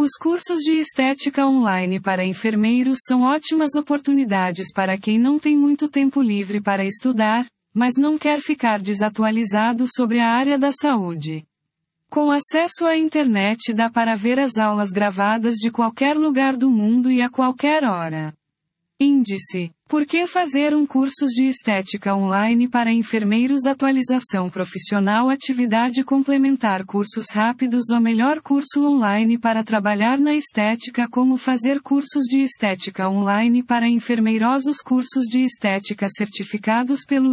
Os cursos de estética online para enfermeiros são ótimas oportunidades para quem não tem muito tempo livre para estudar, mas não quer ficar desatualizado sobre a área da saúde. Com acesso à internet dá para ver as aulas gravadas de qualquer lugar do mundo e a qualquer hora. Índice: Por que fazer um curso de estética online para enfermeiros? Atualização profissional, atividade complementar, cursos rápidos. O melhor curso online para trabalhar na estética. Como fazer cursos de estética online para enfermeiros? Cursos de estética certificados pelo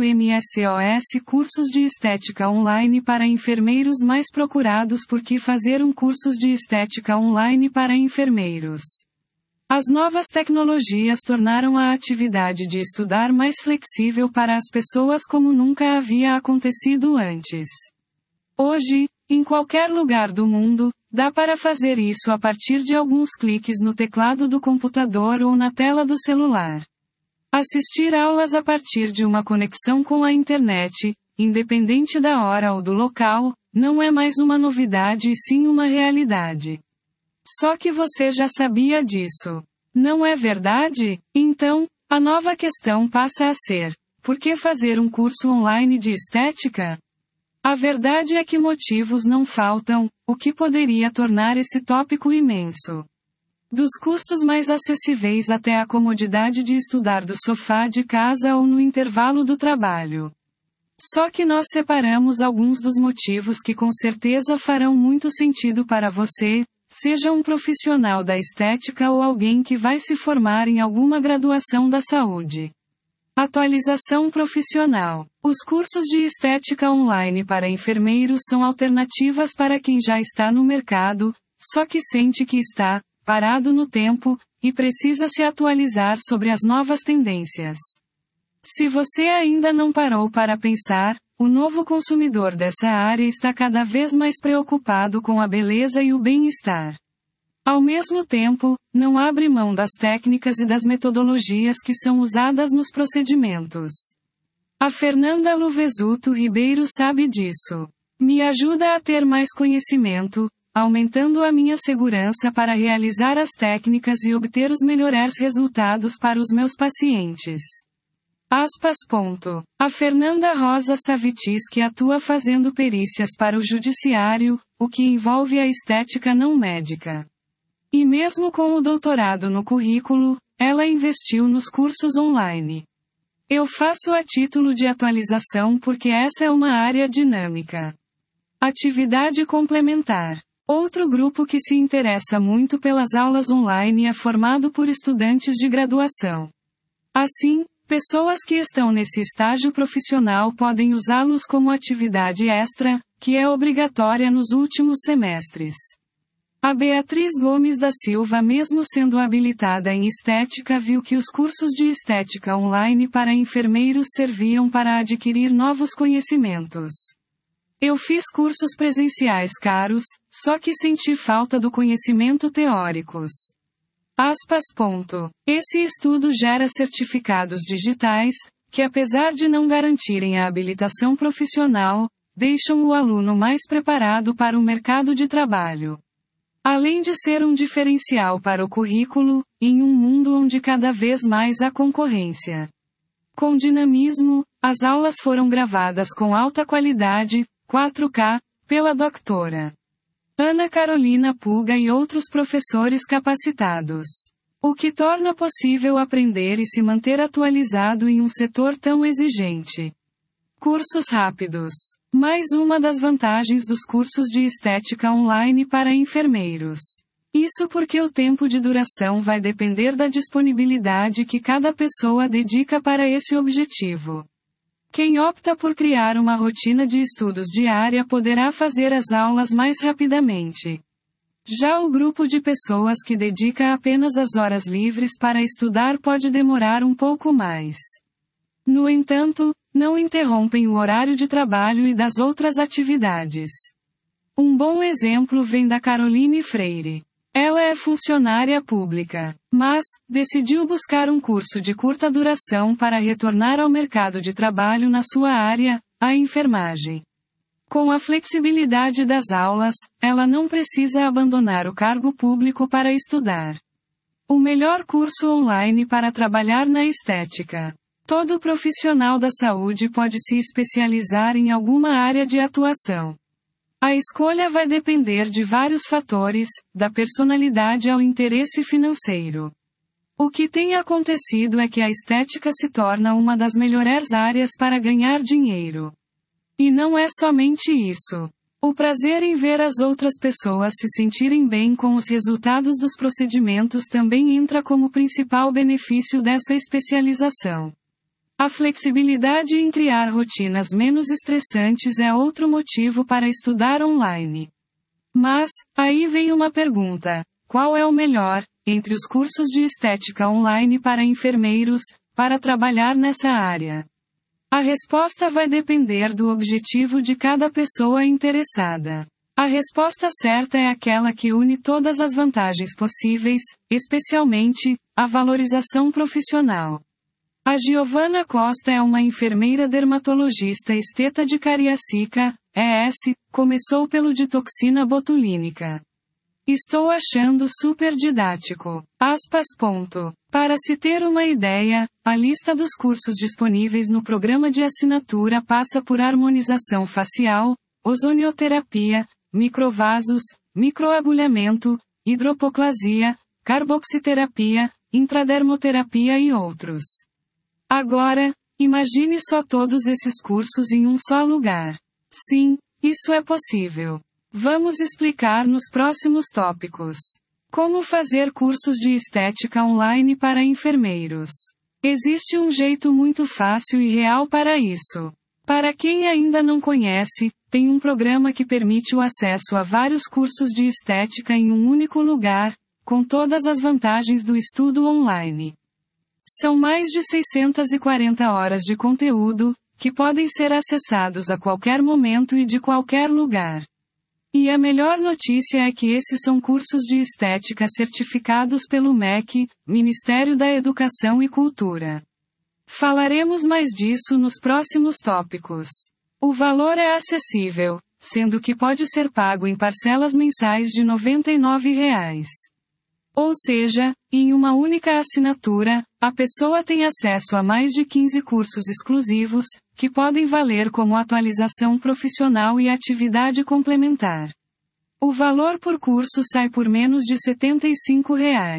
MSOS. Cursos de estética online para enfermeiros mais procurados. Por que fazer um curso de estética online para enfermeiros? As novas tecnologias tornaram a atividade de estudar mais flexível para as pessoas como nunca havia acontecido antes. Hoje, em qualquer lugar do mundo, dá para fazer isso a partir de alguns cliques no teclado do computador ou na tela do celular. Assistir aulas a partir de uma conexão com a internet, independente da hora ou do local, não é mais uma novidade e sim uma realidade. Só que você já sabia disso. Não é verdade? Então, a nova questão passa a ser: por que fazer um curso online de estética? A verdade é que motivos não faltam, o que poderia tornar esse tópico imenso. Dos custos mais acessíveis até a comodidade de estudar do sofá de casa ou no intervalo do trabalho. Só que nós separamos alguns dos motivos que com certeza farão muito sentido para você, seja um profissional da estética ou alguém que vai se formar em alguma graduação da saúde. Atualização profissional. Os cursos de estética online para enfermeiros são alternativas para quem já está no mercado, só que sente que está parado no tempo e precisa se atualizar sobre as novas tendências. Se você ainda não parou para pensar, o novo consumidor dessa área está cada vez mais preocupado com a beleza e o bem-estar. Ao mesmo tempo, não abre mão das técnicas e das metodologias que são usadas nos procedimentos. A Fernanda Luvesuto Ribeiro sabe disso. Me ajuda a ter mais conhecimento, aumentando a minha segurança para realizar as técnicas e obter os melhores resultados para os meus pacientes. A Fernanda Rosa Savitis que atua fazendo perícias para o judiciário, o que envolve a estética não médica. E mesmo com o doutorado no currículo, ela investiu nos cursos online. Eu faço a título de atualização porque essa é uma área dinâmica. Atividade complementar. Outro grupo que se interessa muito pelas aulas online é formado por estudantes de graduação. Assim, pessoas que estão nesse estágio profissional podem usá-los como atividade extra, que é obrigatória nos últimos semestres. A Beatriz Gomes da Silva, mesmo sendo habilitada em estética, viu que os cursos de estética online para enfermeiros serviam para adquirir novos conhecimentos. Eu fiz cursos presenciais caros, só que senti falta do conhecimento teóricos. Esse estudo gera certificados digitais, que apesar de não garantirem a habilitação profissional, deixam o aluno mais preparado para o mercado de trabalho. Além de ser um diferencial para o currículo, em um mundo onde cada vez mais há concorrência. Com dinamismo, as aulas foram gravadas com alta qualidade, 4K, pela Dra. Ana Carolina Puga e outros professores capacitados. O que torna possível aprender e se manter atualizado em um setor tão exigente. Cursos rápidos. Mais uma das vantagens dos cursos de estética online para enfermeiros. Isso porque o tempo de duração vai depender da disponibilidade que cada pessoa dedica para esse objetivo. Quem opta por criar uma rotina de estudos diária poderá fazer as aulas mais rapidamente. Já o grupo de pessoas que dedica apenas as horas livres para estudar pode demorar um pouco mais. No entanto, não interrompem o horário de trabalho e das outras atividades. Um bom exemplo vem da Caroline Freire. Ela é funcionária pública, mas decidiu buscar um curso de curta duração para retornar ao mercado de trabalho na sua área, a enfermagem. Com a flexibilidade das aulas, ela não precisa abandonar o cargo público para estudar. O melhor curso online para trabalhar na estética. Todo profissional da saúde pode se especializar em alguma área de atuação. A escolha vai depender de vários fatores, da personalidade ao interesse financeiro. O que tem acontecido é que a estética se torna uma das melhores áreas para ganhar dinheiro. E não é somente isso. O prazer em ver as outras pessoas se sentirem bem com os resultados dos procedimentos também entra como principal benefício dessa especialização. A flexibilidade em criar rotinas menos estressantes é outro motivo para estudar online. Mas, aí vem uma pergunta: qual é o melhor, entre os cursos de estética online para enfermeiros, para trabalhar nessa área? A resposta vai depender do objetivo de cada pessoa interessada. A resposta certa é aquela que une todas as vantagens possíveis, especialmente, a valorização profissional. A Giovana Costa é uma enfermeira dermatologista esteta de Cariacica, ES, começou pelo de toxina botulínica. Estou achando super didático. Para se ter uma ideia, a lista dos cursos disponíveis no programa de assinatura passa por harmonização facial, ozonioterapia, microvasos, microagulhamento, hidropoclasia, carboxiterapia, intradermoterapia e outros. Agora, imagine só todos esses cursos em um só lugar. Sim, isso é possível. Vamos explicar nos próximos tópicos. Como fazer cursos de estética online para enfermeiros. Existe um jeito muito fácil e real para isso. Para quem ainda não conhece, tem um programa que permite o acesso a vários cursos de estética em um único lugar, com todas as vantagens do estudo online. São mais de 640 horas de conteúdo, que podem ser acessados a qualquer momento e de qualquer lugar. E a melhor notícia é que esses são cursos de estética certificados pelo MEC, Ministério da Educação e Cultura. Falaremos mais disso nos próximos tópicos. O valor é acessível, sendo que pode ser pago em parcelas mensais de R$ 99. Ou seja, em uma única assinatura, a pessoa tem acesso a mais de 15 cursos exclusivos, que podem valer como atualização profissional e atividade complementar. O valor por curso sai por menos de R$ 75.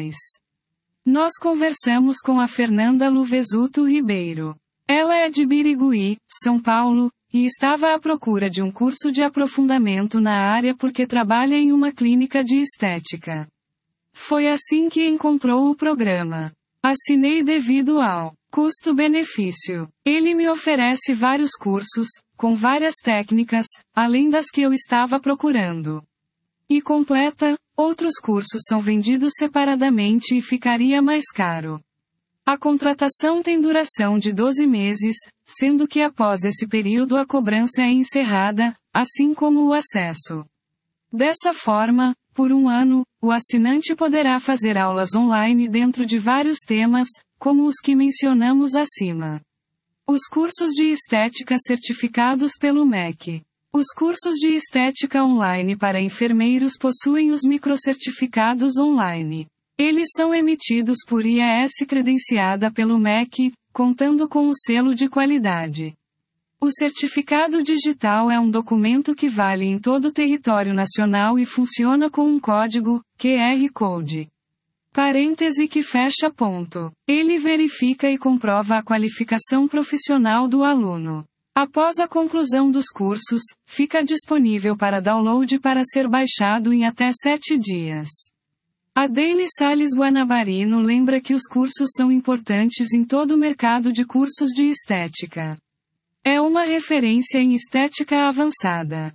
Nós conversamos com a Fernanda Luvesuto Ribeiro. Ela é de Birigui, São Paulo, e estava à procura de um curso de aprofundamento na área porque trabalha em uma clínica de estética. Foi assim que encontrou o programa. Assinei devido ao custo-benefício. Ele me oferece vários cursos, com várias técnicas, além das que eu estava procurando. E completa, outros cursos são vendidos separadamente e ficaria mais caro. A contratação tem duração de 12 meses, sendo que após esse período a cobrança é encerrada, assim como o acesso. Dessa forma, por um ano, o assinante poderá fazer aulas online dentro de vários temas, como os que mencionamos acima. Os cursos de estética certificados pelo MEC. Os cursos de estética online para enfermeiros possuem os microcertificados online. Eles são emitidos por IAS credenciada pelo MEC, contando com o selo de qualidade. O certificado digital é um documento que vale em todo o território nacional e funciona com um código, QR Code. Parêntese que fecha ponto. Ele verifica e comprova a qualificação profissional do aluno. Após a conclusão dos cursos, fica disponível para download para ser baixado em até 7 dias. A Daily Sales Guanabarino lembra que os cursos são importantes em todo o mercado de cursos de estética. É uma referência em estética avançada.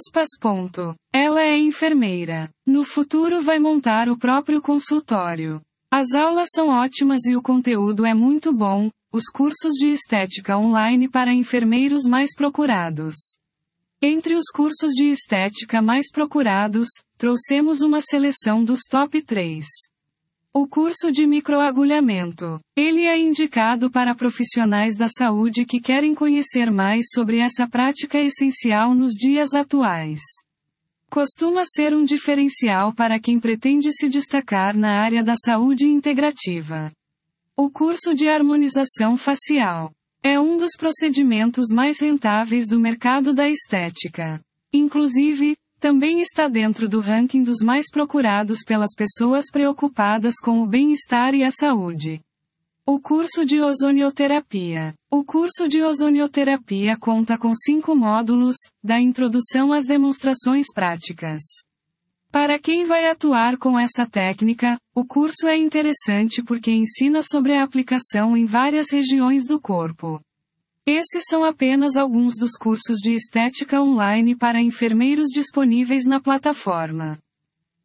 Ela é enfermeira. No futuro vai montar o próprio consultório. As aulas são ótimas e o conteúdo é muito bom, os cursos de estética online para enfermeiros mais procurados. Entre os cursos de estética mais procurados, trouxemos uma seleção dos top 3. O curso de microagulhamento. Ele é indicado para profissionais da saúde que querem conhecer mais sobre essa prática essencial nos dias atuais. Costuma ser um diferencial para quem pretende se destacar na área da saúde integrativa. O curso de harmonização facial é um dos procedimentos mais rentáveis do mercado da estética. Inclusive, também está dentro do ranking dos mais procurados pelas pessoas preocupadas com o bem-estar e a saúde. O curso de ozonioterapia. O curso de ozonioterapia conta com 5 módulos, da introdução às demonstrações práticas. Para quem vai atuar com essa técnica, o curso é interessante porque ensina sobre a aplicação em várias regiões do corpo. Esses são apenas alguns dos cursos de estética online para enfermeiros disponíveis na plataforma.